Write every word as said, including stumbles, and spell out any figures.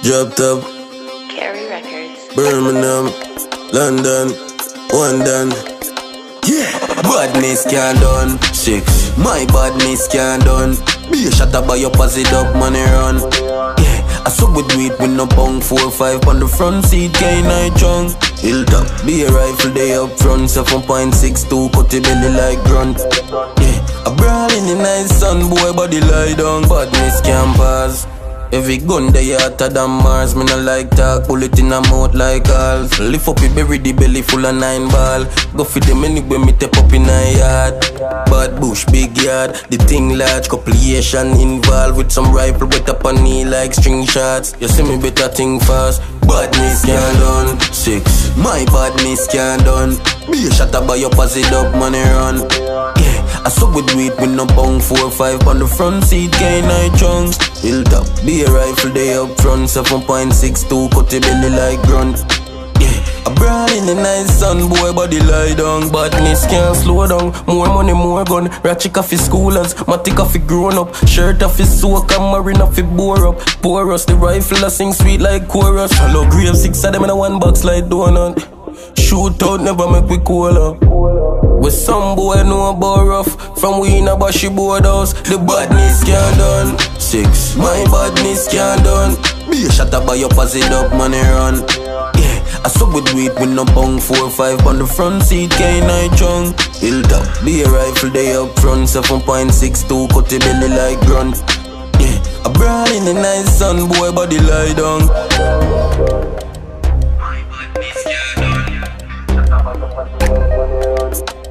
Drop top, Carry Records. Birmingham, London, London. Yeah, badness can't done. Six, my badness can't done. Be a shot up by your pass it up, money run. Yeah, I suck with weed with no punk. Four five on the front seat, can't I drunk. Hilltop, be a rifle day up front. Seven point six two, cut the belly like grunt. Yeah, a brawl in the nice sun, boy body lie down. Badness can't pass. Every gun they hotter than Mars. Me no like talk, pull it in a mouth like Alf. Lift up it, bury the belly full of nine ball. Go for them anyway, me tap up in a yard. Bad bush, big yard, the thing large. Couple Asian involved with some rifle wet up on knee like string shots. You see me better think fast. Badness can't done. Six, my badness can't done. Be a shot up by your pass it up, money run. Yeah, I suck with weed with no bong. Four five on the front seat, can't I drunk. Hilltop, be a rifle day up front. Seven point six two, cut the belly like grunt. Yeah, a brawl in the nice sun, boy body lie down. Badness can't slow down. More money, more gun. Ratchet off his schoolers, matic off his grown up. Shirt off his soak and marine off his bore up. Pour us the rifle, I sing sweet like chorus. Hello grave, six of them in a one box like donut. Shoot out, never make we cool up. With some boy know about rough. From we in a bashy boardhouse. The badness can't done. Six, my badness can't done. Be a shot up by your pass it up, money run. Yeah, I suck with weed with no bong. Four five on the front seat, can't I drunk. Hilltop, be a rifle day up front. Seven point six two, cut the belly like grunt. Yeah, a brawl in the nice sun, boy body lie down. My badness can't done.